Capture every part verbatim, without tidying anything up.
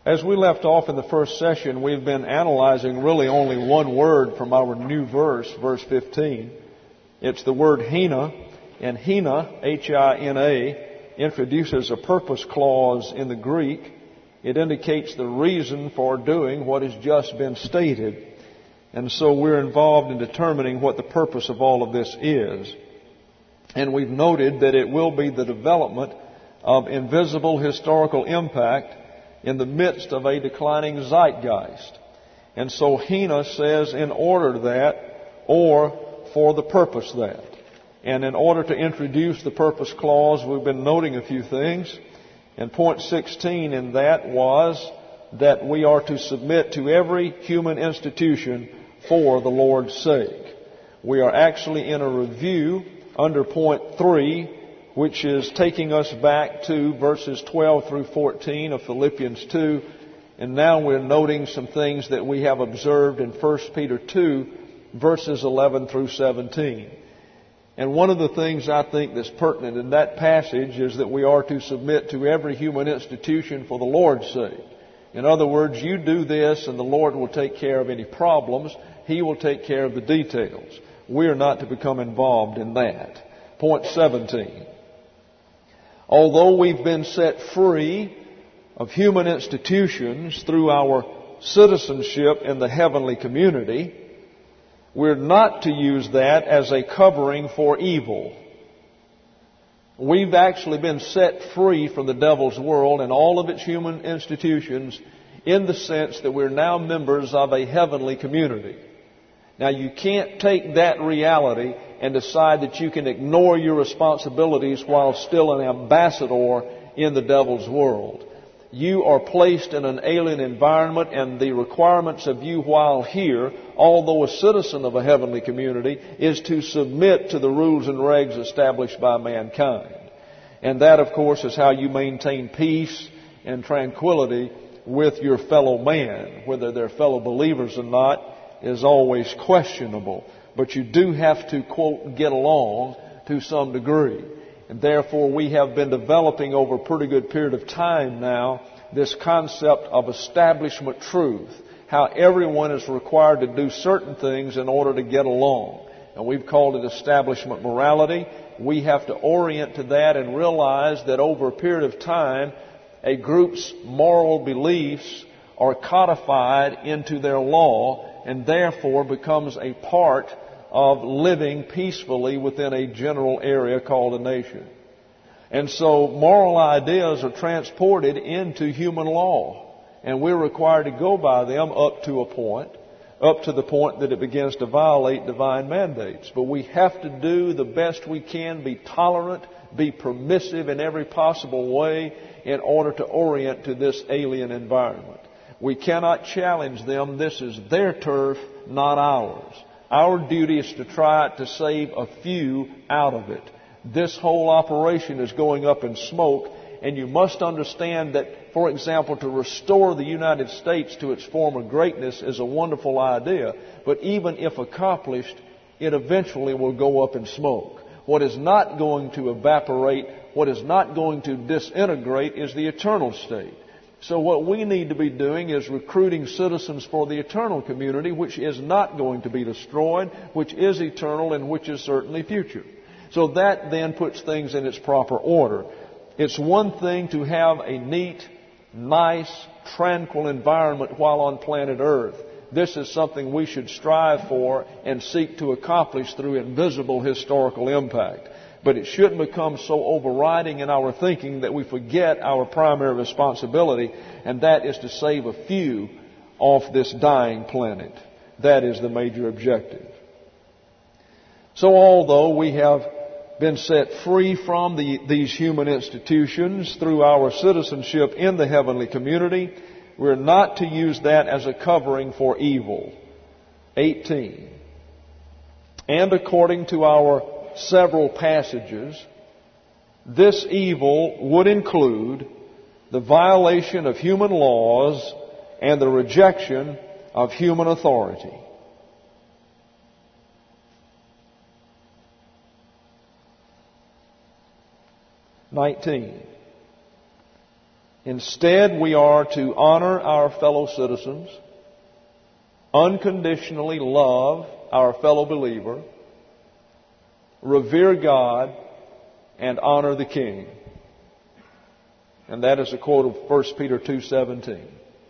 As we left off in the first session, we've been analyzing really only one word from our new verse, verse fifteen. It's the word Hina, and Hina, H I N A, introduces a purpose clause in the Greek. It indicates the reason for doing what has just been stated. And so we're involved in determining what the purpose of all of this is. And we've noted that it will be the development of invisible historical impact in the midst of a declining zeitgeist. And so Hina says in order that, or for the purpose that. And in order to introduce the purpose clause, we've been noting a few things. And point sixteen in that was that we are to submit to every human institution for the Lord's sake. We are actually in a review under point three, which is taking us back to verses twelve through fourteen of Philippians two. And now we're noting some things that we have observed in First Peter two, verses eleven through seventeen. And one of the things I think that's pertinent in that passage is that we are to submit to every human institution for the Lord's sake. In other words, you do this and the Lord will take care of any problems. He will take care of the details. We are not to become involved in that. Point seventeen. Although we've been set free of human institutions through our citizenship in the heavenly community, we're not to use that as a covering for evil. We've actually been set free from the devil's world and all of its human institutions in the sense that we're now members of a heavenly community. Now, you can't take that reality and decide that you can ignore your responsibilities while still an ambassador in the devil's world. You are placed in an alien environment, and the requirements of you while here, although a citizen of a heavenly community, is to submit to the rules and regs established by mankind. And that, of course, is how you maintain peace and tranquility with your fellow man. Whether they're fellow believers or not is always questionable. But you do have to, quote, get along to some degree. And therefore, we have been developing over a pretty good period of time now this concept of establishment truth, how everyone is required to do certain things in order to get along. And we've called it establishment morality. We have to orient to that and realize that over a period of time, a group's moral beliefs are codified into their law and therefore becomes a part of living peacefully within a general area called a nation. And so moral ideas are transported into human law, and we're required to go by them up to a point, up to the point that it begins to violate divine mandates. But we have to do the best we can, be tolerant, be permissive in every possible way in order to orient to this alien environment. We cannot challenge them. This is their turf, not ours. Our duty is to try to save a few out of it. This whole operation is going up in smoke, and you must understand that, for example, to restore the United States to its former greatness is a wonderful idea, but even if accomplished, it eventually will go up in smoke. What is not going to evaporate, what is not going to disintegrate is the eternal state. So what we need to be doing is recruiting citizens for the eternal community, which is not going to be destroyed, which is eternal, and which is certainly future. So that then puts things in its proper order. It's one thing to have a neat, nice, tranquil environment while on planet Earth. This is something we should strive for and seek to accomplish through invisible historical impact. But it shouldn't become so overriding in our thinking that we forget our primary responsibility, and that is to save a few off this dying planet. That is the major objective. So although we have been set free from the, these human institutions through our citizenship in the heavenly community, we're not to use that as a covering for evil. eighteen. And according to our several passages, this evil would include the violation of human laws and the rejection of human authority. nineteen. Instead, we are to honor our fellow citizens, unconditionally love our fellow believer, revere God, and honor the King. And that is a quote of First Peter two seventeen.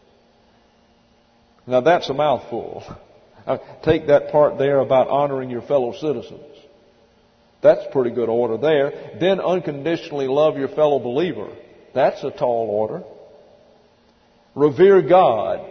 Now that's a mouthful. Take that part there about honoring your fellow citizens. That's pretty good order there. Then unconditionally love your fellow believer. That's a tall order. Revere God.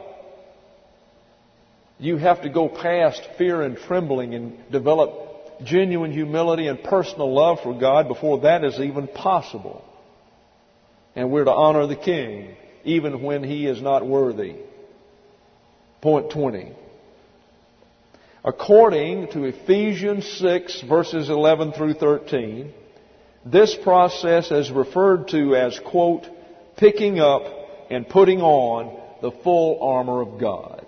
You have to go past fear and trembling and develop genuine humility and personal love for God before that is even possible. And we're to honor the King even when He is not worthy. Point twenty. According to Ephesians six, verses eleven through thirteen, this process is referred to as, quote, picking up and putting on the full armor of God.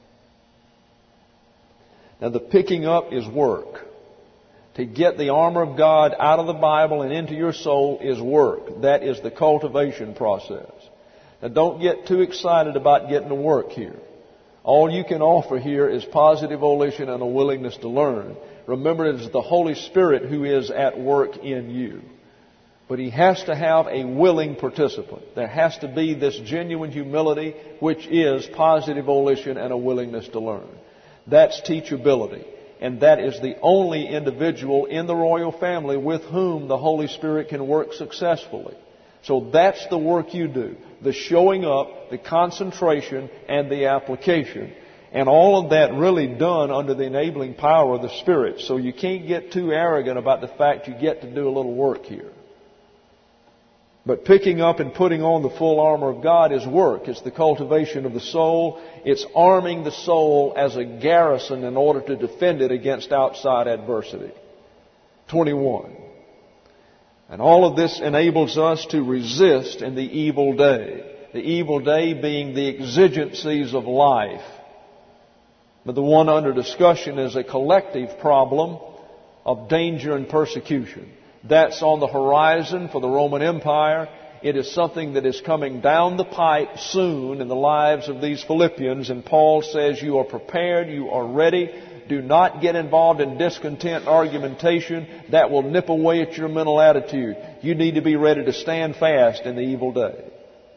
Now, the picking up is work. To get the armor of God out of the Bible and into your soul is work. That is the cultivation process. Now, don't get too excited about getting to work here. All you can offer here is positive volition and a willingness to learn. Remember, it is the Holy Spirit who is at work in you. But He has to have a willing participant. There has to be this genuine humility, which is positive volition and a willingness to learn. That's teachability. And that is the only individual in the royal family with whom the Holy Spirit can work successfully. So that's the work you do. The showing up, the concentration, and the application. And all of that really done under the enabling power of the Spirit. So you can't get too arrogant about the fact you get to do a little work here. But picking up and putting on the full armor of God is work. It's the cultivation of the soul. It's arming the soul as a garrison in order to defend it against outside adversity. twenty-one. And all of this enables us to resist in the evil day. The evil day being the exigencies of life. But the one under discussion is a collective problem of danger and persecution. That's on the horizon for the Roman Empire. It is something that is coming down the pipe soon in the lives of these Philippians. And Paul says you are prepared, you are ready. Do not get involved in discontent and argumentation. That will nip away at your mental attitude. You need to be ready to stand fast in the evil day.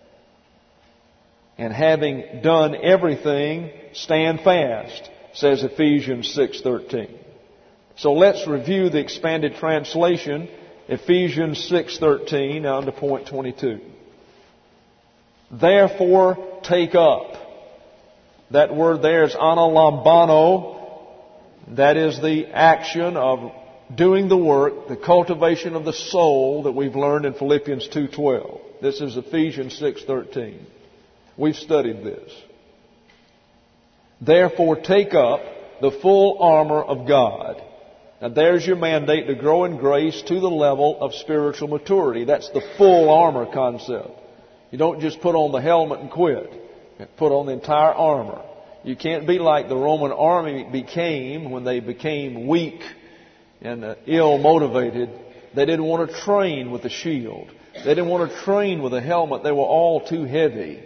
And having done everything, stand fast, says Ephesians six thirteen. So let's review the expanded translation, Ephesians six thirteen, down to point twenty-two. Therefore, take up. That word there is analambano. That is the action of doing the work, the cultivation of the soul that we've learned in Philippians two twelve. This is Ephesians six thirteen. We've studied this. Therefore, take up the full armor of God. Now there's your mandate to grow in grace to the level of spiritual maturity. That's the full armor concept. You don't just put on the helmet and quit. You put on the entire armor. You can't be like the Roman army became when they became weak and uh, ill-motivated. They didn't want to train with the shield. They didn't want to train with a helmet. They were all too heavy.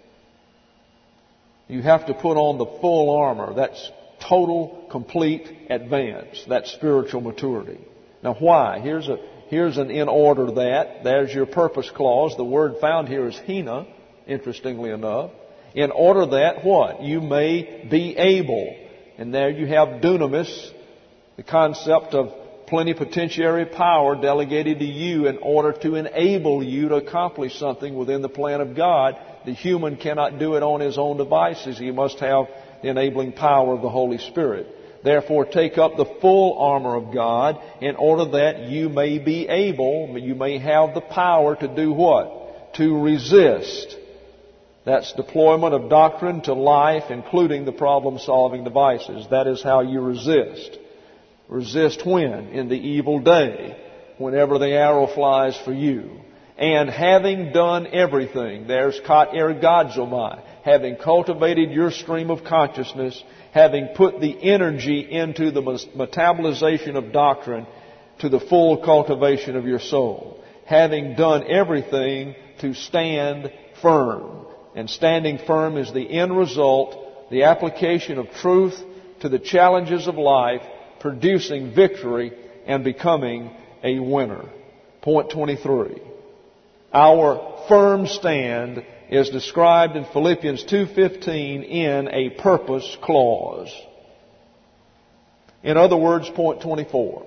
You have to put on the full armor. That's total, complete advance. That's spiritual maturity. Now why? Here's a here's an in order that. There's your purpose clause. The word found here is hina, interestingly enough. In order that what? You may be able. And there you have dunamis, the concept of plenipotentiary power delegated to you in order to enable you to accomplish something within the plan of God. The human cannot do it on his own devices. He must have the enabling power of the Holy Spirit. Therefore, take up the full armor of God in order that you may be able, you may have the power to do what? To resist. That's deployment of doctrine to life, including the problem-solving devices. That is how you resist. Resist when? In the evil day, whenever the arrow flies for you. And having done everything, there's kat ergadzomai, having cultivated your stream of consciousness, having put the energy into the metabolization of doctrine to the full cultivation of your soul, having done everything to stand firm. And standing firm is the end result, the application of truth to the challenges of life, producing victory and becoming a winner. Point twenty-three. Our firm stand is described in Philippians two fifteen in a purpose clause. In other words, point twenty-four.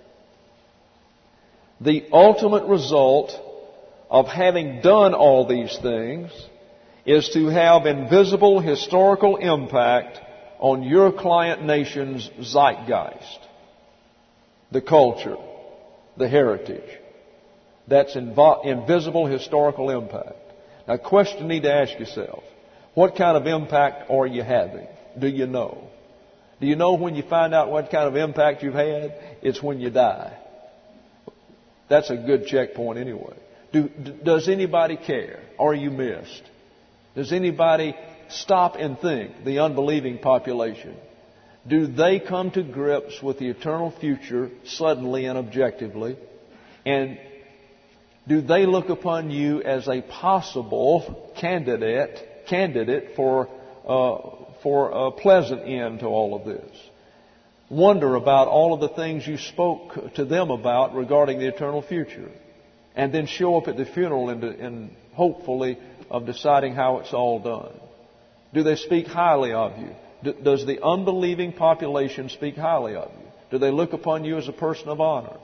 The ultimate result of having done all these things is to have invisible historical impact on your client nation's zeitgeist, the culture, the heritage. That's invo- invisible historical impact. Now, question you need to ask yourself, what kind of impact are you having? Do you know? Do you know when you find out what kind of impact you've had? It's when you die. That's a good checkpoint anyway. Do, does anybody care? Are you missed? Does anybody stop and think, the unbelieving population? Do they come to grips with the eternal future suddenly and objectively? And do they look upon you as a possible candidate candidate for uh, for a pleasant end to all of this? Wonder about all of the things you spoke to them about regarding the eternal future, and then show up at the funeral and, and hopefully of deciding how it's all done. Do they speak highly of you? D- does the unbelieving population speak highly of you? Do they look upon you as a person of honor?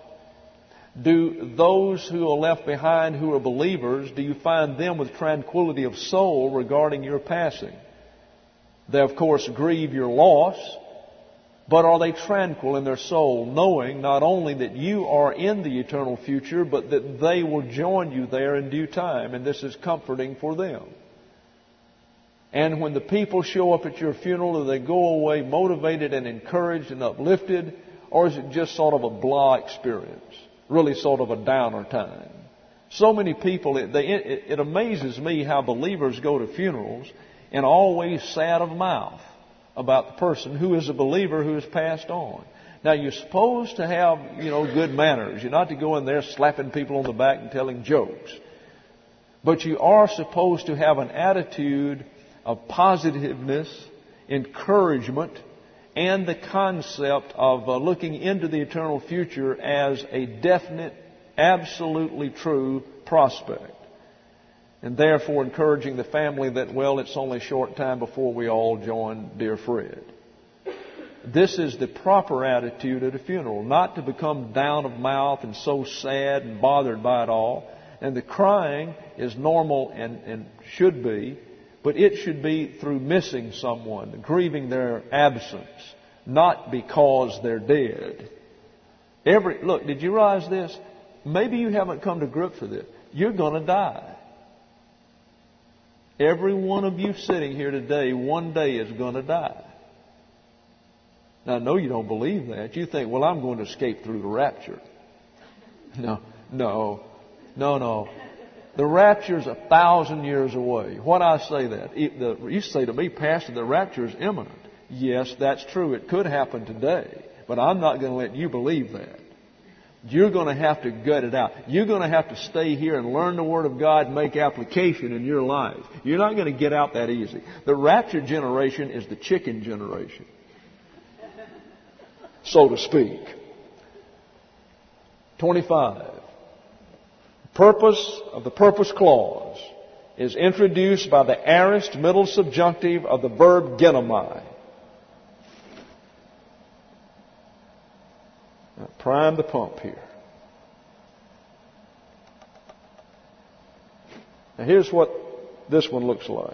Do those who are left behind who are believers, do you find them with tranquility of soul regarding your passing? They, of course, grieve your loss, but are they tranquil in their soul, knowing not only that you are in the eternal future, but that they will join you there in due time, and this is comforting for them? And when the people show up at your funeral, do they go away motivated and encouraged and uplifted, or is it just sort of a blah experience? Really sort of a downer time. So many people, it, they, it, it amazes me how believers go to funerals and always sad of mouth about the person who is a believer who has passed on. Now, you're supposed to have, you know, good manners. You're not to go in there slapping people on the back and telling jokes. But you are supposed to have an attitude of positiveness, encouragement, and the concept of uh, looking into the eternal future as a definite, absolutely true prospect. And therefore encouraging the family that, well, it's only a short time before we all join dear Fred. This is the proper attitude at a funeral, not to become down of mouth and so sad and bothered by it all. And the crying is normal and, and should be, but it should be through missing someone, grieving their absence, not because they're dead. Every look, did you realize this? Maybe you haven't come to grips with it. You're going to die. Every one of you sitting here today, one day is going to die. Now, I know you don't believe that. You think, well, I'm going to escape through the rapture. No, no, no, no. The rapture's a thousand years away. When I say that, you say to me, Pastor, the rapture is imminent. Yes, that's true. It could happen today. But I'm not going to let you believe that. You're going to have to gut it out. You're going to have to stay here and learn the Word of God and make application in your life. You're not going to get out that easy. The rapture generation is the chicken generation, so to speak. twenty-five. Purpose of the purpose clause is introduced by the aorist middle subjunctive of the verb genomai. Now, prime the pump here. Now here's what this one looks like.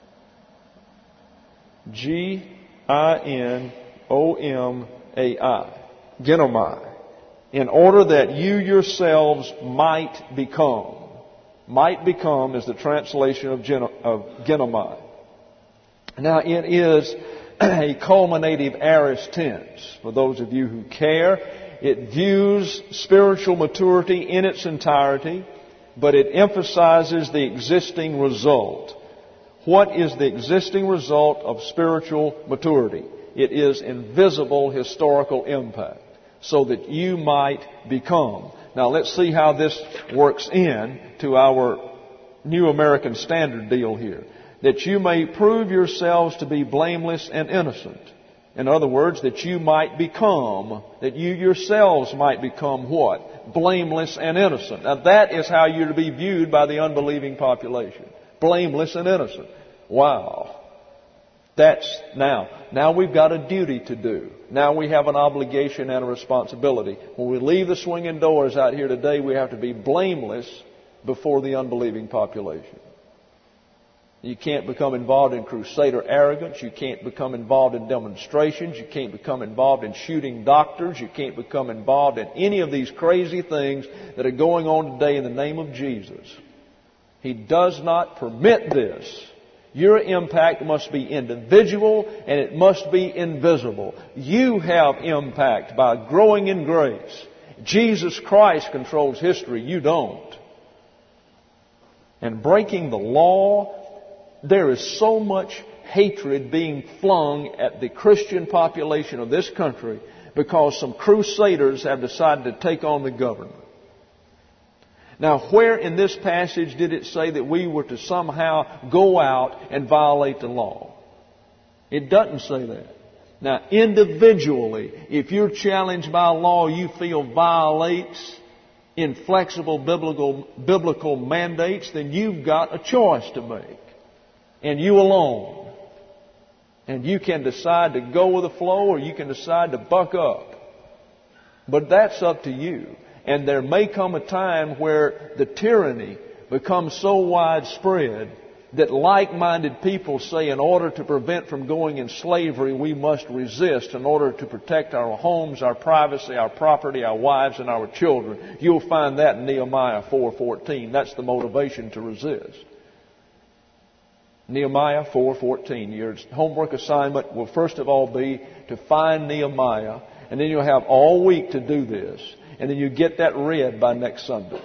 G I N O M A I. Genomai. In order that you yourselves might become. Might become is the translation of, gen- of genomai. Now it is a culminative aorist tense. For those of you who care, it views spiritual maturity in its entirety, but it emphasizes the existing result. What is the existing result of spiritual maturity? It is invisible historical impact, so that you might become. Now let's see how this works in to our New American Standard deal here. That you may prove yourselves to be blameless and innocent. In other words, that you might become, that you yourselves might become what? Blameless and innocent. Now that is how you're to be viewed by the unbelieving population. Blameless and innocent. Wow. That's now. Now we've got a duty to do. Now we have an obligation and a responsibility. When we leave the swinging doors out here today, we have to be blameless before the unbelieving population. You can't become involved in crusader arrogance. You can't become involved in demonstrations. You can't become involved in shooting doctors. You can't become involved in any of these crazy things that are going on today in the name of Jesus. He does not permit this. Your impact must be individual and it must be invisible. You have impact by growing in grace. Jesus Christ controls history. You don't. And breaking the law, there is so much hatred being flung at the Christian population of this country because some crusaders have decided to take on the government. Now, where in this passage did it say that we were to somehow go out and violate the law? It doesn't say that. Now, individually, if you're challenged by a law you feel violates inflexible biblical, biblical mandates, then you've got a choice to make. And you alone. And you can decide to go with the flow or you can decide to buck up. But that's up to you. And there may come a time where the tyranny becomes so widespread that like-minded people say in order to prevent from going in slavery, we must resist in order to protect our homes, our privacy, our property, our wives, and our children. You'll find that in Nehemiah four fourteen. That's the motivation to resist. Nehemiah four fourteen. Your homework assignment will first of all be to find Nehemiah, and then you'll have all week to do this. And then you get that read by next Sunday.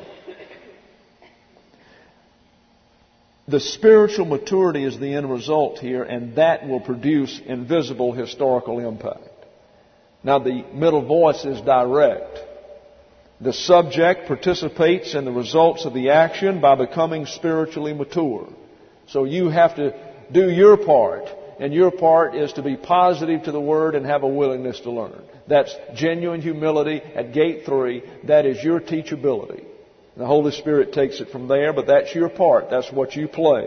The spiritual maturity is the end result here, and that will produce invisible historical impact. Now the middle voice is direct. The subject participates in the results of the action by becoming spiritually mature. So you have to do your part. And your part is to be positive to the Word and have a willingness to learn. That's genuine humility at gate three. That is your teachability. The Holy Spirit takes it from there, but that's your part. That's what you play.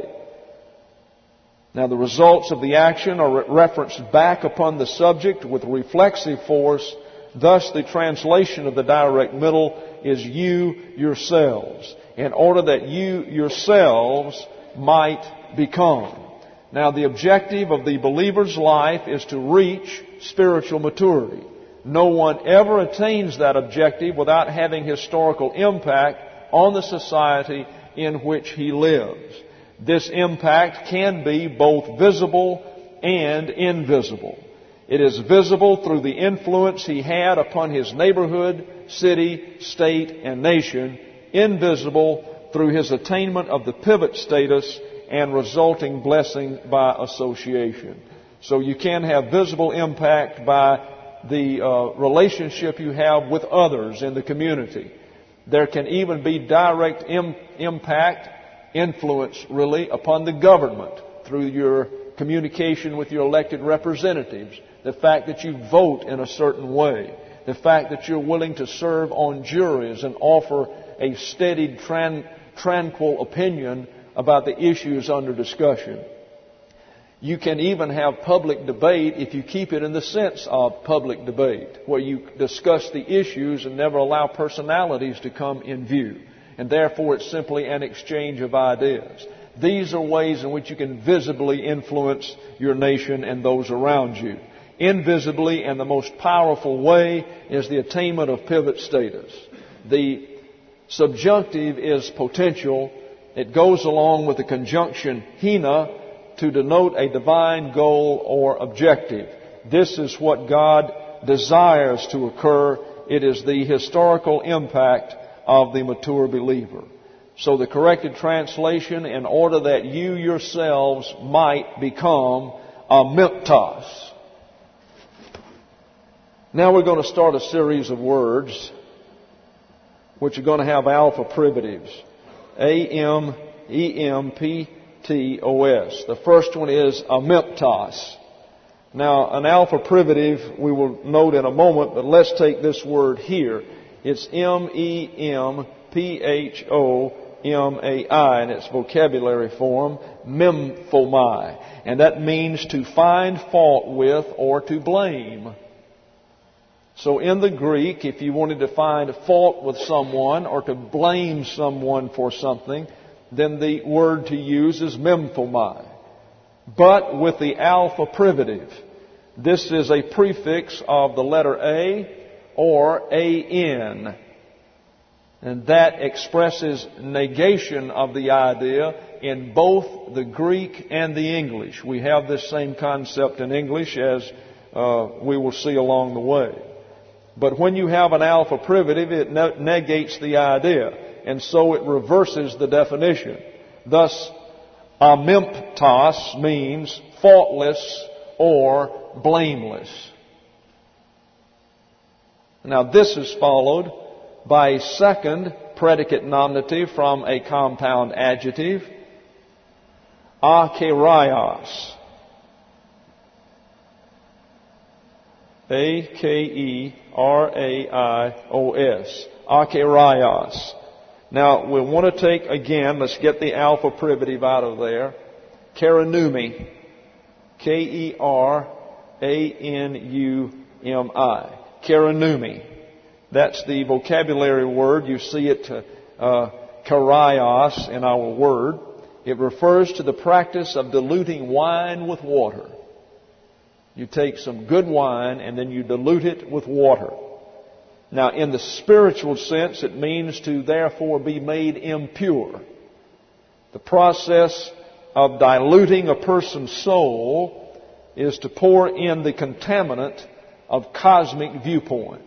Now the results of the action are referenced back upon the subject with reflexive force. Thus the translation of the direct middle is you yourselves, in order that you yourselves might become. Now, the objective of the believer's life is to reach spiritual maturity. No one ever attains that objective without having historical impact on the society in which he lives. This impact can be both visible and invisible. It is visible through the influence he had upon his neighborhood, city, state, and nation. Invisible through his attainment of the pivot status and resulting blessing by association. So you can have visible impact by the uh, relationship you have with others in the community. There can even be direct im- impact, influence really, upon the government through your communication with your elected representatives. The fact that you vote in a certain way. The fact that you're willing to serve on juries and offer a steady, tran- tranquil opinion about the issues under discussion. You can even have public debate if you keep it in the sense of public debate, where you discuss the issues and never allow personalities to come in view. And therefore it's simply an exchange of ideas. These are ways in which you can visibly influence your nation and those around you. Invisibly, and the most powerful way, is the attainment of pivot status. The subjunctive is potential. It goes along with the conjunction hina to denote a divine goal or objective. This is what God desires to occur. It is the historical impact of the mature believer. So the corrected translation, in order that you yourselves might become a miktos. Now we're going to start a series of words which are going to have alpha privatives. A M E M P T O S. The first one is amemptos. Now, an alpha privative we will note in a moment, but let's take this word here. It's M E M P H O M A I in its vocabulary form, memphomai. And that means to find fault with or to blame. So in the Greek, if you wanted to find fault with someone or to blame someone for something, then the word to use is memphomai. But with the alpha privative, this is a prefix of the letter A or A N. And that expresses negation of the idea in both the Greek and the English. We have this same concept in English, as uh, we will see along the way. But when you have an alpha privative, it negates the idea, and so it reverses the definition. Thus, amemptos means faultless or blameless. Now, this is followed by a second predicate nominative from a compound adjective, akeraios. A K E R A I O S. Akeraios. Now, we want to take, again, let's get the alpha privative out of there. Keranumi. K E R A N U M I. Keranumi. That's the vocabulary word. You see it, uh, keraios in our word. It refers to the practice of diluting wine with water. You take some good wine and then you dilute it with water. Now, in the spiritual sense, it means to therefore be made impure. The process of diluting a person's soul is to pour in the contaminant of cosmic viewpoint.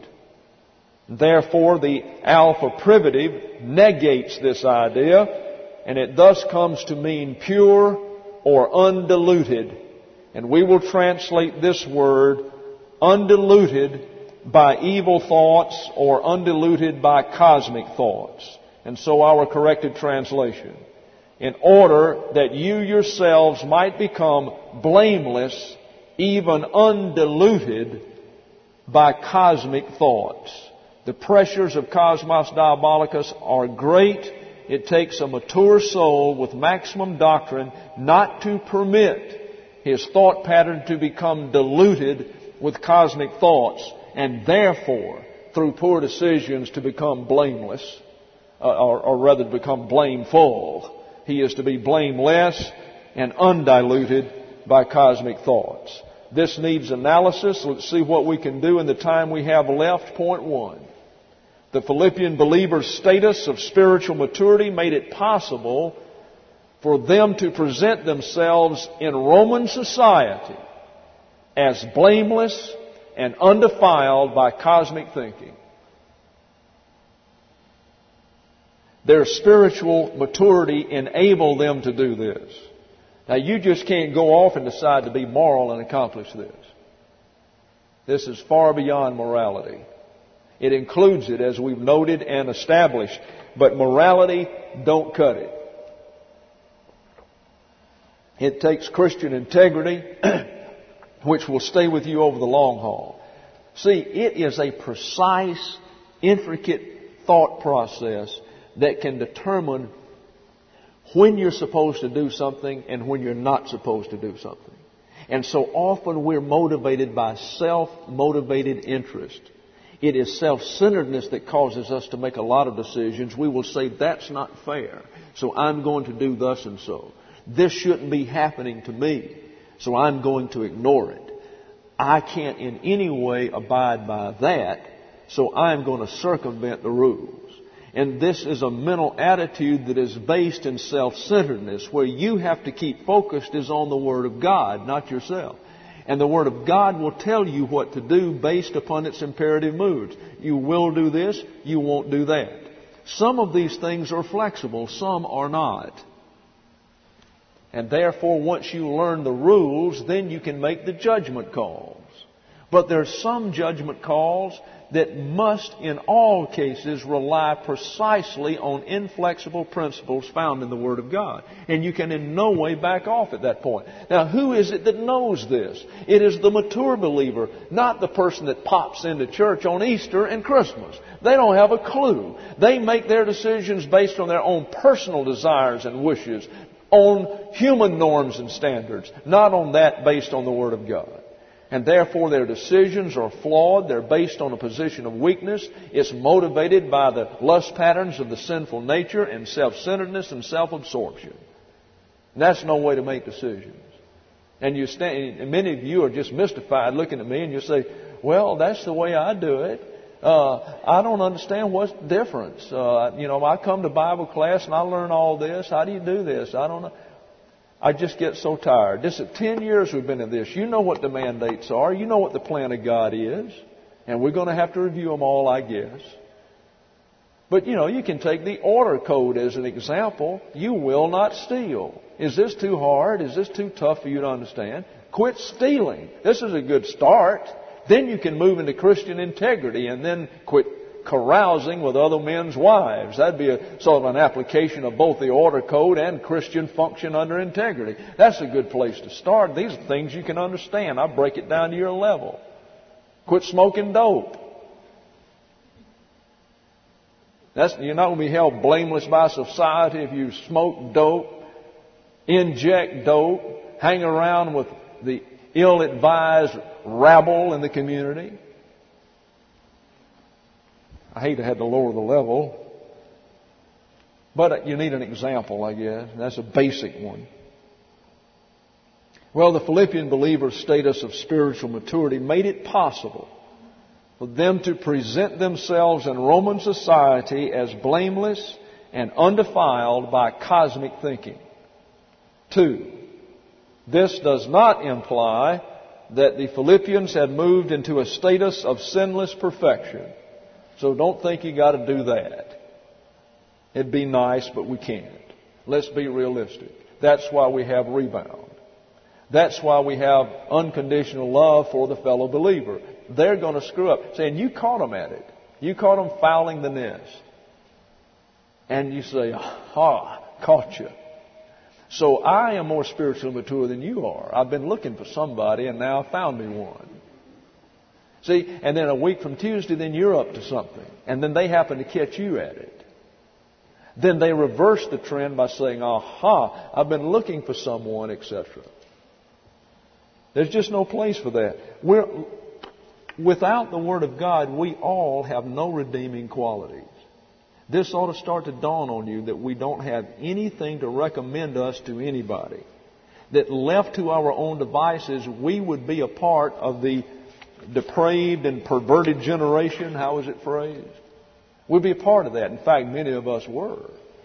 Therefore, the alpha privative negates this idea, and it thus comes to mean pure or undiluted. And we will translate this word undiluted by evil thoughts or undiluted by cosmic thoughts. And so our corrected translation. In order that you yourselves might become blameless, even undiluted by cosmic thoughts. The pressures of Cosmos Diabolicus are great. It takes a mature soul with maximum doctrine not to permit his thought pattern to become diluted with cosmic thoughts, and therefore, through poor decisions, to become blameless, uh, or, or rather to become blameful. He is to be blameless and undiluted by cosmic thoughts. This needs analysis. Let's see what we can do in the time we have left. Point one. The Philippian believers' status of spiritual maturity made it possible for them to present themselves in Roman society as blameless and undefiled by cosmic thinking. Their spiritual maturity enabled them to do this. Now, you just can't go off and decide to be moral and accomplish this. This is far beyond morality. It includes it, as we've noted and established, but morality don't cut it. It takes Christian integrity, which will stay with you over the long haul. See, it is a precise, intricate thought process that can determine when you're supposed to do something and when you're not supposed to do something. And so often we're motivated by self-motivated interest. It is self-centeredness that causes us to make a lot of decisions. We will say, that's not fair, so I'm going to do thus and so. This shouldn't be happening to me, so I'm going to ignore it. I can't in any way abide by that, so I'm going to circumvent the rules. And this is a mental attitude that is based in self-centeredness, where you have to keep focused is on the Word of God, not yourself. And the Word of God will tell you what to do based upon its imperative moods. You will do this, you won't do that. Some of these things are flexible, some are not. And therefore, once you learn the rules, then you can make the judgment calls. But there are some judgment calls that must, in all cases, rely precisely on inflexible principles found in the Word of God. And you can in no way back off at that point. Now, who is it that knows this? It is the mature believer, not the person that pops into church on Easter and Christmas. They don't have a clue. They make their decisions based on their own personal desires and wishes, on human norms and standards, not on that based on the Word of God. And therefore their decisions are flawed. They're based on a position of weakness. It's motivated by the lust patterns of the sinful nature and self-centeredness and self-absorption. And that's no way to make decisions. And you stand, and many of you are just mystified looking at me and you say, well, that's the way I do it. Uh, I don't understand what's the difference. Uh, you know, I come to Bible class and I learn all this. How do you do this? I don't know. I just get so tired. This is ten years we've been in this. You know what the mandates are. You know what the plan of God is. And we're going to have to review them all, I guess. But, you know, you can take the order code as an example. You will not steal. Is this too hard? Is this too tough for you to understand? Quit stealing. This is a good start. Then you can move into Christian integrity and then quit carousing with other men's wives. That'd be a sort of an application of both the order code and Christian function under integrity. That's a good place to start. These are things you can understand. I break it down to your level. Quit smoking dope. That's, you're not going to be held blameless by society if you smoke dope, inject dope, hang around with the ill-advised rabble in the community. I hate to have to lower the level, but you need an example, I guess. That's a basic one. Well, the Philippian believer's status of spiritual maturity made it possible for them to present themselves in Roman society as blameless and undefiled by cosmic thinking. Two, this does not imply that the Philippians had moved into a status of sinless perfection. So don't think you got to do that. It'd be nice, but we can't. Let's be realistic. That's why we have rebound. That's why we have unconditional love for the fellow believer. They're going to screw up. Saying, you caught them at it. You caught them fouling the nest. And you say, aha, caught you. So I am more spiritually mature than you are. I've been looking for somebody and now I found me one. See, and then a week from Tuesday, then you're up to something. And then they happen to catch you at it. Then they reverse the trend by saying, aha, I've been looking for someone, et cetera. There's just no place for that. We're, without the Word of God, we all have no redeeming qualities. This ought to start to dawn on you that we don't have anything to recommend us to anybody. That left to our own devices, we would be a part of the depraved and perverted generation. How is it phrased? We'd be a part of that. In fact, many of us were.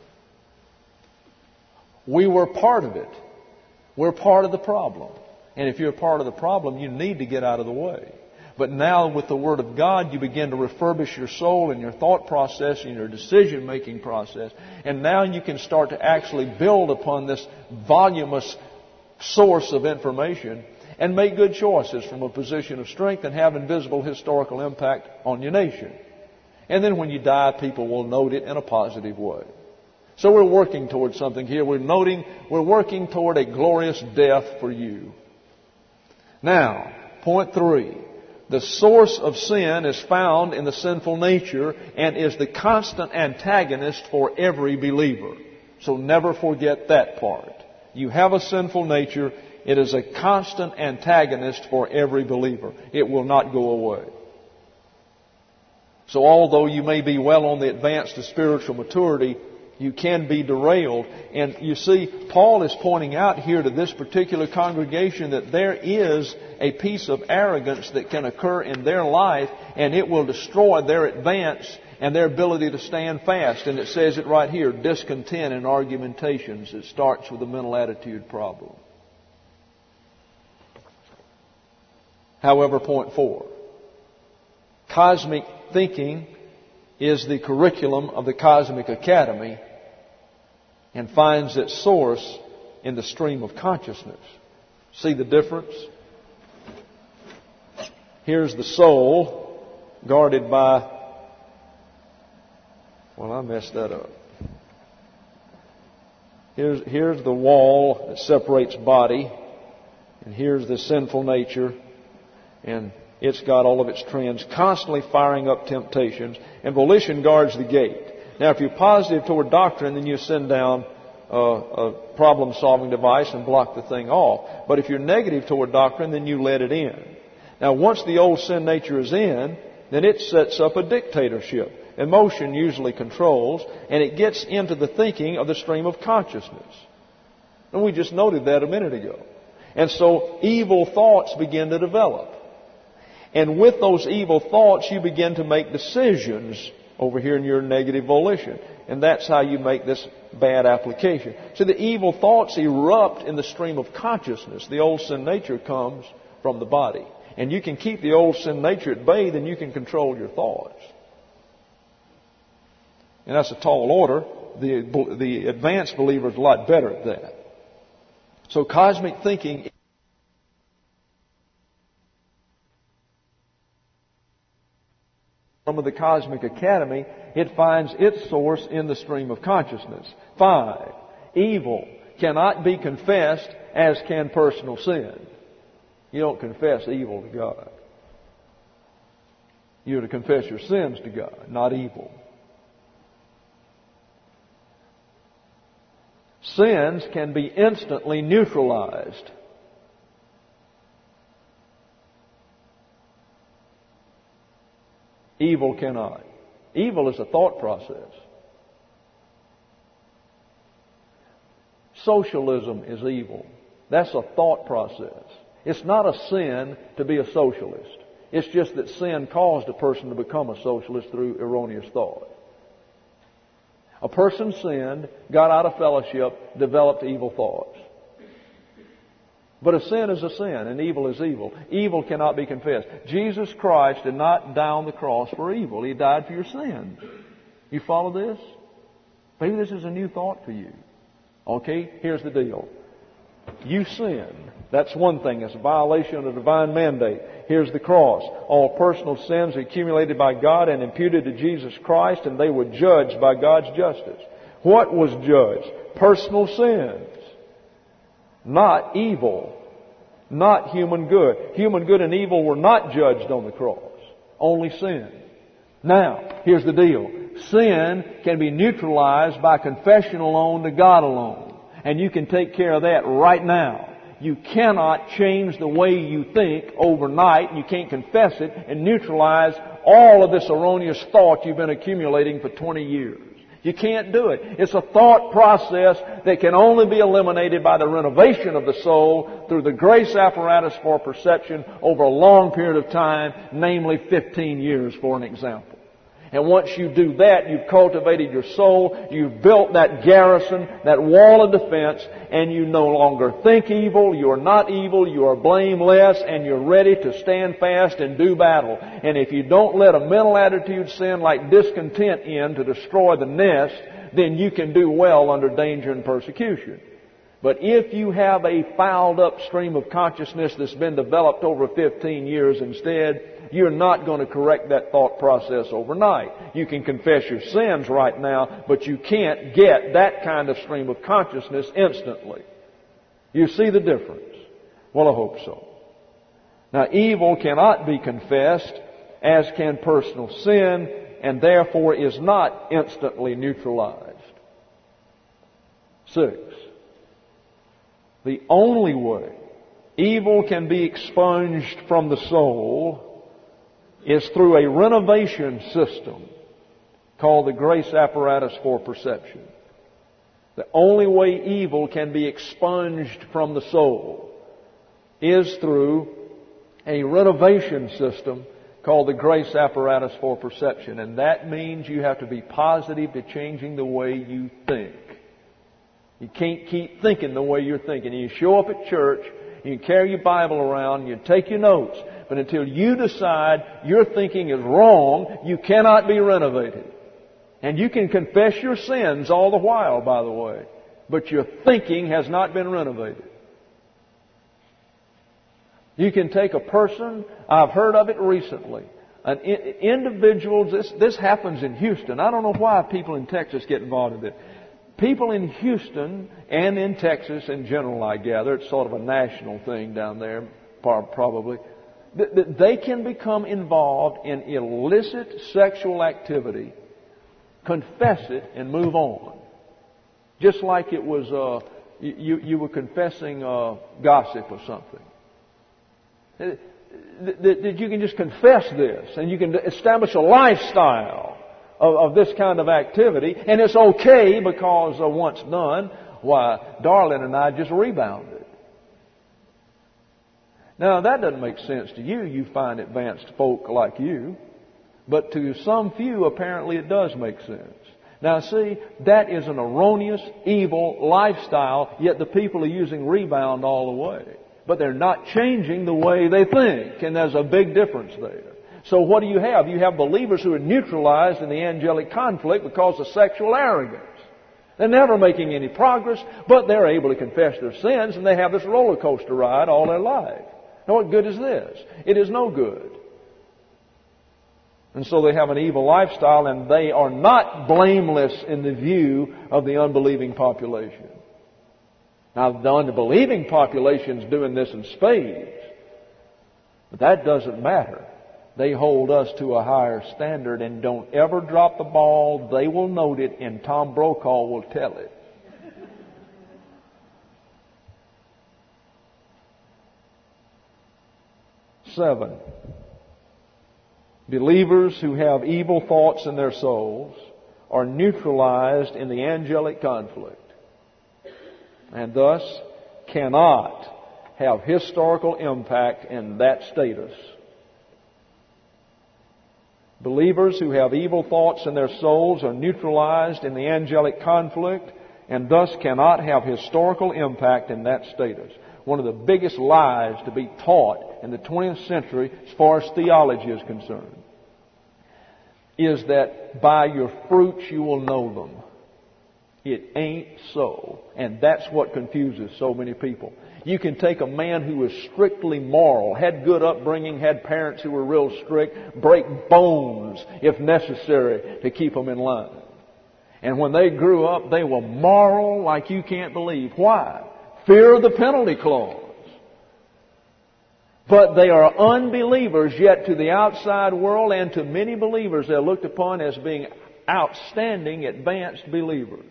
We were part of it. We're part of the problem. And if you're a part of the problem, you need to get out of the way. But now with the Word of God, you begin to refurbish your soul and your thought process and your decision-making process. And now you can start to actually build upon this voluminous source of information and make good choices from a position of strength and have invisible historical impact on your nation. And then when you die, people will note it in a positive way. So we're working toward something here. We're noting, we're working toward a glorious death for you. Now, point three. The source of sin is found in the sinful nature and is the constant antagonist for every believer. So never forget that part. You have a sinful nature. It is a constant antagonist for every believer. It will not go away. So although you may be well on the advance to spiritual maturity, you can be derailed. And you see, Paul is pointing out here to this particular congregation that there is a piece of arrogance that can occur in their life, and it will destroy their advance and their ability to stand fast. And it says it right here, discontent and argumentations. It starts with a mental attitude problem. However, point four. Cosmic thinking is the curriculum of the Cosmic Academy and finds its source in the stream of consciousness. See the difference? Here's the soul guarded by, well, I messed that up. Here's, here's the wall that separates body, and here's the sinful nature, and it's got all of its trends, constantly firing up temptations, and volition guards the gate. Now, if you're positive toward doctrine, then you send down a, a problem-solving device and block the thing off. But if you're negative toward doctrine, then you let it in. Now, once the old sin nature is in, then it sets up a dictatorship. Emotion usually controls, and it gets into the thinking of the stream of consciousness. And we just noted that a minute ago. And so evil thoughts begin to develop. And with those evil thoughts, you begin to make decisions over here in your negative volition. And that's how you make this bad application. So the evil thoughts erupt in the stream of consciousness. The old sin nature comes from the body. And you can keep the old sin nature at bay, then you can control your thoughts. And that's a tall order. The, the advanced believer is a lot better at that. So cosmic thinking, from the Cosmic Academy, it finds its source in the stream of consciousness. Five, evil cannot be confessed as can personal sin. You don't confess evil to God. You're to confess your sins to God, not evil. Sins can be instantly neutralized. Evil cannot. Evil is a thought process. Socialism is evil. That's a thought process. It's not a sin to be a socialist. It's just that sin caused a person to become a socialist through erroneous thought. A person sinned, got out of fellowship, developed evil thoughts. But a sin is a sin, and evil is evil. Evil cannot be confessed. Jesus Christ did not die on the cross for evil. He died for your sins. You follow this? Maybe this is a new thought for you. Okay, here's the deal. You sin. That's one thing. It's a violation of the divine mandate. Here's the cross. All personal sins accumulated by God and imputed to Jesus Christ, and they were judged by God's justice. What was judged? Personal sins. Not evil. Not human good. Human good and evil were not judged on the cross. Only sin. Now, here's the deal. Sin can be neutralized by confession alone to God alone. And you can take care of that right now. You cannot change the way you think overnight. You can't confess it and neutralize all of this erroneous thought you've been accumulating for twenty years. You can't do it. It's a thought process that can only be eliminated by the renovation of the soul through the grace apparatus for perception over a long period of time, namely fifteen years for an example. And once you do that, you've cultivated your soul, you've built that garrison, that wall of defense, and you no longer think evil, you are not evil, you are blameless, and you're ready to stand fast and do battle. And if you don't let a mental attitude sin like discontent in to destroy the nest, then you can do well under danger and persecution. But if you have a fouled up stream of consciousness that's been developed over fifteen years instead, you're not going to correct that thought process overnight. You can confess your sins right now, but you can't get that kind of stream of consciousness instantly. You see the difference? Well, I hope so. Now, evil cannot be confessed, as can personal sin, and therefore is not instantly neutralized. Six. The only way evil can be expunged from the soul is through a renovation system called the grace apparatus for perception. The only way evil can be expunged from the soul is through a renovation system called the grace apparatus for perception. And that means you have to be positive to changing the way you think. You can't keep thinking the way you're thinking. You show up at church, you carry your Bible around, you take your notes, but until you decide your thinking is wrong, you cannot be renovated. And you can confess your sins all the while, by the way, but your thinking has not been renovated. You can take a person, I've heard of it recently, an in, individuals, this, this happens in Houston. I don't know why people in Texas get involved in it. People in Houston and in Texas in general, I gather, it's sort of a national thing down there, probably, that they can become involved in illicit sexual activity, confess it, and move on. Just like it was, uh, you, you were confessing uh, gossip or something. That you can just confess this, and you can establish a lifestyle of, of this kind of activity, and it's okay because uh, once done, why, Darlene and I just rebounded. Now, that doesn't make sense to you. You find advanced folk like you. But to some few, apparently it does make sense. Now, see, that is an erroneous, evil lifestyle, yet the people are using rebound all the way. But they're not changing the way they think, and there's a big difference there. So what do you have? You have believers who are neutralized in the angelic conflict because of sexual arrogance. They're never making any progress, but they're able to confess their sins, and they have this roller coaster ride all their life. Now, what good is this? It is no good. And so they have an evil lifestyle, and they are not blameless in the view of the unbelieving population. Now, the unbelieving population's doing this in spades, but that doesn't matter. They hold us to a higher standard and don't ever drop the ball. They will note it, and Tom Brokaw will tell it. Seven. Believers who have evil thoughts in their souls are neutralized in the angelic conflict, and thus cannot have historical impact in that status. Believers who have evil thoughts in their souls are neutralized in the angelic conflict, and thus cannot have historical impact in that status. One of the biggest lies to be taught in the twentieth century, as far as theology is concerned, is that by your fruits you will know them. It ain't so. And that's what confuses so many people. You can take a man who was strictly moral, had good upbringing, had parents who were real strict, break bones if necessary to keep them in line. And when they grew up, they were moral like you can't believe. Why? Fear of the penalty clause. But they are unbelievers, yet to the outside world and to many believers they're looked upon as being outstanding, advanced believers.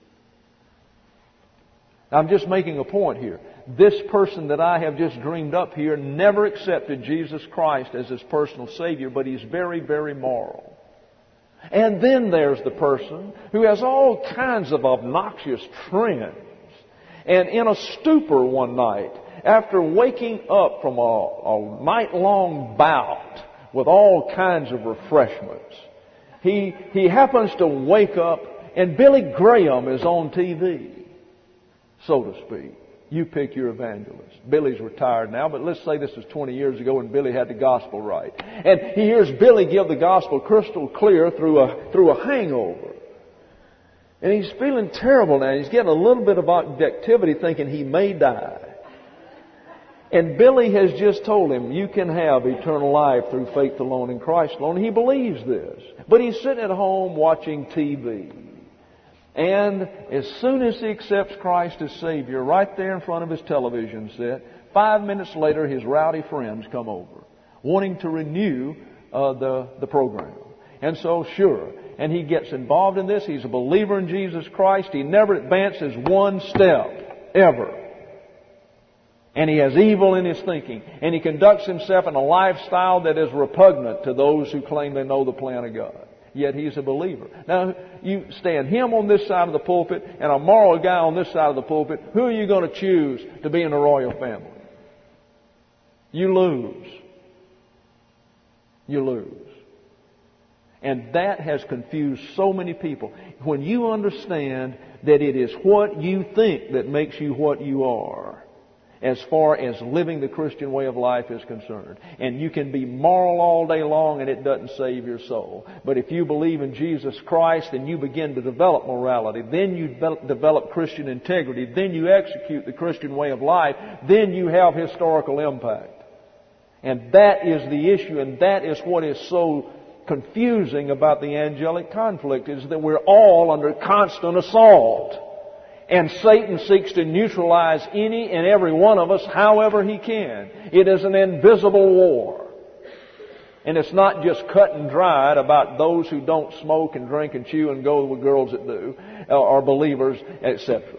I'm just making a point here. This person that I have just dreamed up here never accepted Jesus Christ as his personal Savior, but he's very, very moral. And then there's the person who has all kinds of obnoxious trends. And in a stupor one night, after waking up from a, a night-long bout with all kinds of refreshments, he, he happens to wake up and Billy Graham is on T V, so to speak. You pick your evangelist. Billy's retired now, but let's say this was twenty years ago when Billy had the gospel right. And he hears Billy give the gospel crystal clear through a, through a hangover. And he's feeling terrible now. He's getting a little bit of objectivity thinking he may die. And Billy has just told him, you can have eternal life through faith alone in Christ alone. He believes this. But he's sitting at home watching T V. And as soon as he accepts Christ as Savior, right there in front of his television set, five minutes later his rowdy friends come over, wanting to renew uh, the, the program. And so, sure, and he gets involved in this. He's a believer in Jesus Christ. He never advances one step, ever. And he has evil in his thinking. And he conducts himself in a lifestyle that is repugnant to those who claim they know the plan of God. Yet he's a believer. Now, you stand him on this side of the pulpit and a moral guy on this side of the pulpit. Who are you going to choose to be in the royal family? You lose. You lose. And that has confused so many people. When you understand that it is what you think that makes you what you are, as far as living the Christian way of life is concerned. And you can be moral all day long and it doesn't save your soul. But if you believe in Jesus Christ, then you begin to develop morality. Then you develop Christian integrity. Then you execute the Christian way of life. Then you have historical impact. And that is the issue, and that is what is so confusing about the angelic conflict, is that we're all under constant assault. And Satan seeks to neutralize any and every one of us however he can. It is an invisible war. And it's not just cut and dried about those who don't smoke and drink and chew and go with girls that do, or believers, et cetera.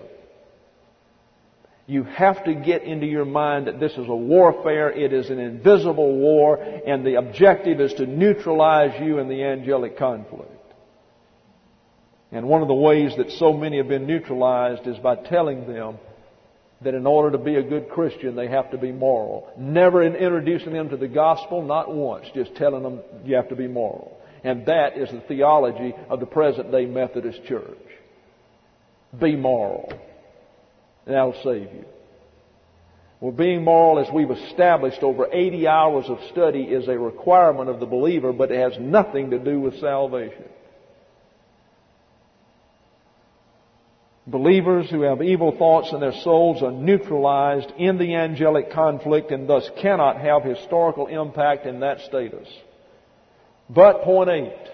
You have to get into your mind that this is a warfare. It is an invisible war, and the objective is to neutralize you in the angelic conflict. And one of the ways that so many have been neutralized is by telling them that in order to be a good Christian, they have to be moral. Never in introducing them to the gospel, not once, just telling them you have to be moral. And that is the theology of the present-day Methodist Church. Be moral. And that'll save you. Well, being moral, as we've established over eighty hours of study, is a requirement of the believer, but it has nothing to do with salvation. Believers who have evil thoughts in their souls are neutralized in the angelic conflict and thus cannot have historical impact in that status. But, point eight,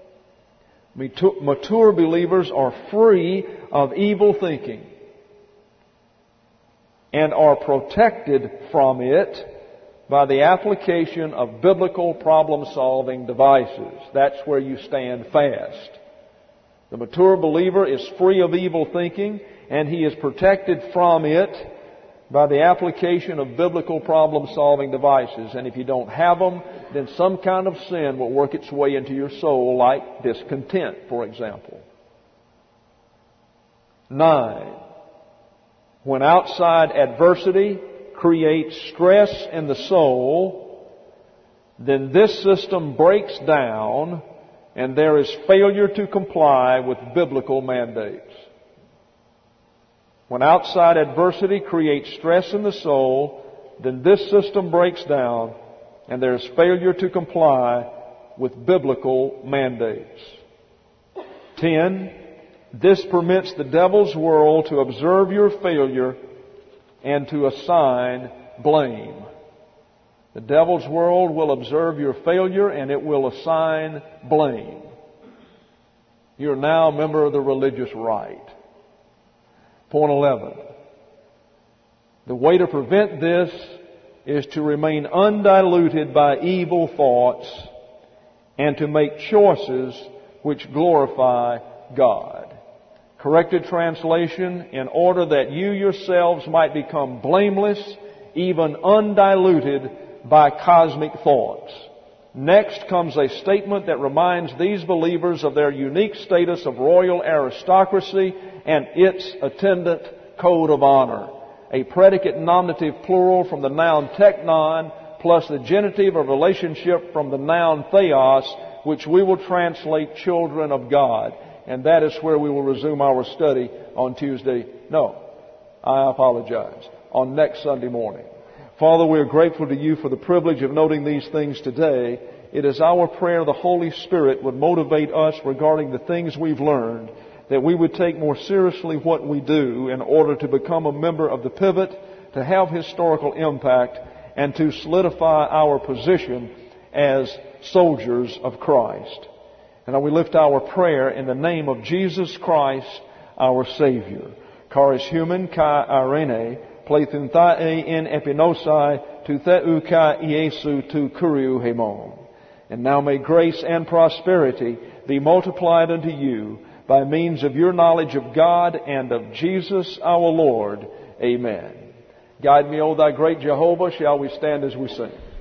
mature believers are free of evil thinking and are protected from it by the application of biblical problem-solving devices. That's where you stand fast. The mature believer is free of evil thinking, and he is protected from it by the application of biblical problem-solving devices. And if you don't have them, then some kind of sin will work its way into your soul, like discontent, for example. Nine. When outside adversity creates stress in the soul, then this system breaks down and there is failure to comply with biblical mandates. When outside adversity creates stress in the soul, then this system breaks down and there is failure to comply with biblical mandates. Ten, this permits the devil's world to observe your failure and to assign blame. The devil's world will observe your failure and it will assign blame. You're now a member of the religious right. Point eleven. The way to prevent this is to remain undiluted by evil thoughts and to make choices which glorify God. Corrected translation, in order that you yourselves might become blameless, even undiluted by cosmic thoughts. Next comes a statement that reminds these believers of their unique status of royal aristocracy and its attendant code of honor. A predicate nominative plural from the noun teknon plus the genitive of relationship from the noun theos, which we will translate children of God. And that is where we will resume our study on Tuesday. No, I apologize. On next Sunday morning. Father, we are grateful to you for the privilege of noting these things today. It is our prayer the Holy Spirit would motivate us regarding the things we've learned, that we would take more seriously what we do in order to become a member of the pivot, to have historical impact, and to solidify our position as soldiers of Christ. And we lift our prayer in the name of Jesus Christ, our Savior. Charis human kai irene, pleithun thae in epinosai, tu theu kai Iesu tu kuriu hemon. And now may grace and prosperity be multiplied unto you by means of your knowledge of God and of Jesus our Lord. Amen. Guide me, O thy great Jehovah. Shall we stand as we sing?